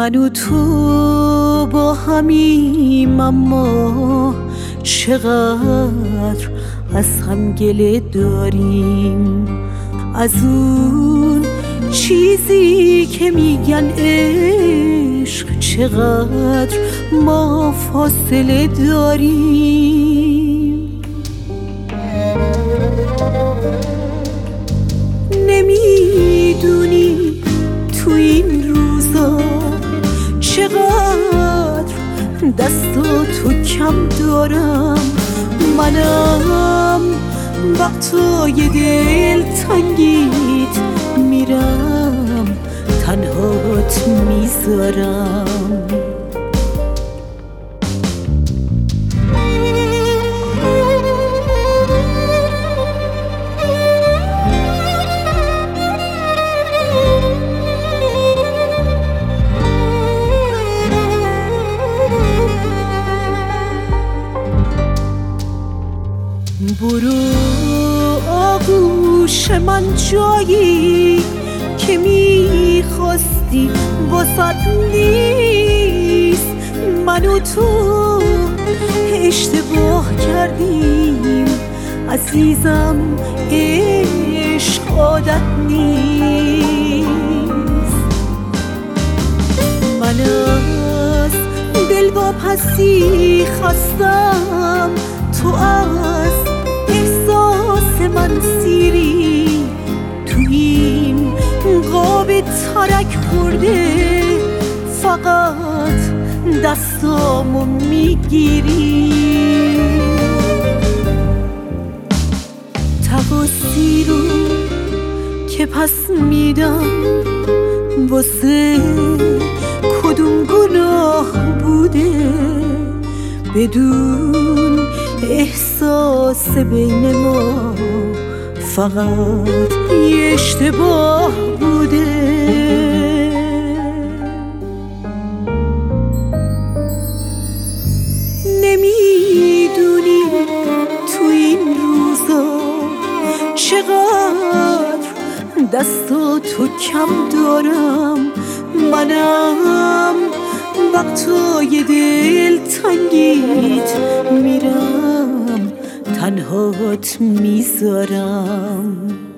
من و تو با همیم، اما چقدر از هم گله داریم. از اون چیزی که میگن عشق چقدر ما فاصله داریم. نمیدونی تو این روزا چقدر دستاتو کم دارم. منم وقتای دل تنگیت میرم تنهات میذارم. برو آغوش من جایی که میخواستی واسط نیست. من و تو اشتباه کردیم عزیزم، عشق عادت نیست. من از دلواپسی خستم، تو از احساس من سیری. تو این قاب ترک خورده فقط دستامو میگیری. تقاصی رو که پس میدم واسه کدوم گناه بوده؟ بدون احساس بین ما فقط یه اشتباه بوده. نمیدونی تو این روزا چقدر دستاتو کم دارم. منم وقتای دل تنگیت میرم تنهات میذارم.